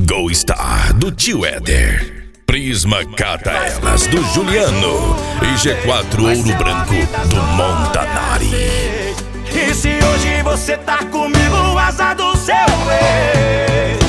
Go Star do tio Éder, Prisma Cata Elas do Juliano e G4 Ouro Branco do Montanari. E se hoje você tá comigo, azar do seu ex.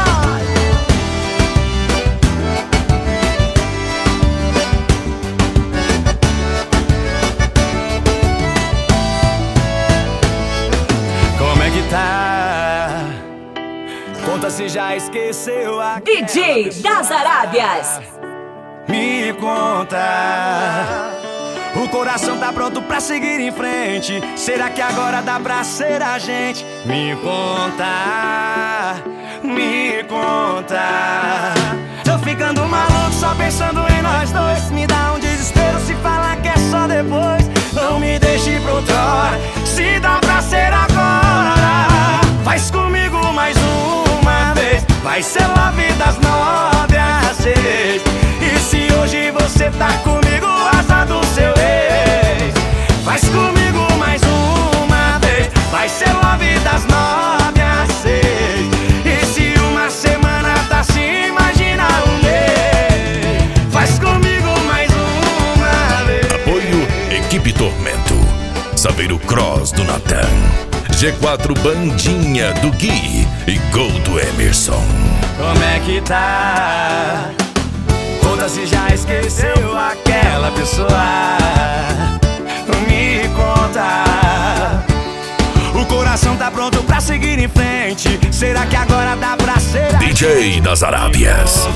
Como é que tá? Conta se já esqueceu a DJ das Arábias. Me conta. O coração tá pronto pra seguir em frente. Será que agora dá pra ser a gente? Me conta, me conta. Tô ficando maluco só pensando em nós dois. Me dá um desespero se falar que é só depois. Não me deixe pra outra hora, se dá pra ser agora. Faz comigo mais uma vez. Vai ser love das 9 às 6. E se hoje você tá comigo, azar do seu ex. Faz comigo mais uma vez. Vai ser love das 9 às 6. E se uma semana tá assim, imagina um mês. Faz comigo mais uma vez. Apoio Equipe Tormento, Saveiro Cross do Natan, G4 Bandinha do Gui e Gol do Emerson. Como é que tá? Conta se já esqueceu aquela pessoa. Me conta. O coração tá pronto pra seguir em frente. Será que agora dá pra ser DJ das Arábias.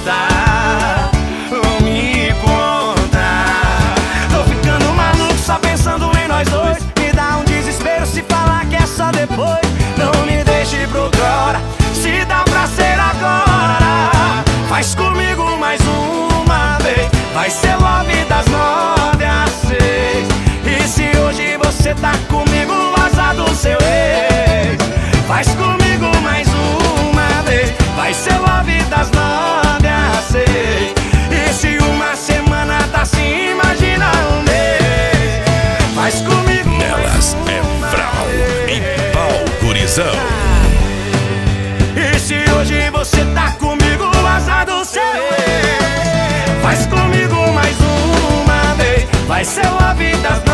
Me conta. Tô ficando maluco só pensando em nós dois. Me dá um desespero se falar que é só depois. Não me deixe pra outra hora, se dá pra ser agora. Faz comigo mais uma vez. Vai ser love das 9 às 6. E se hoje você tá comigo, azar do seu ex. Faz comigo mais uma vez. Vai ser love das 9 às 6. E se uma semana tá assim, imagina um mês. Faz comigo Nelas mais é uma Vral vez. e Pau Gurizão. E se hoje você tá comigo, azar do seu ex. Faz comigo mais uma vez. Vai ser love das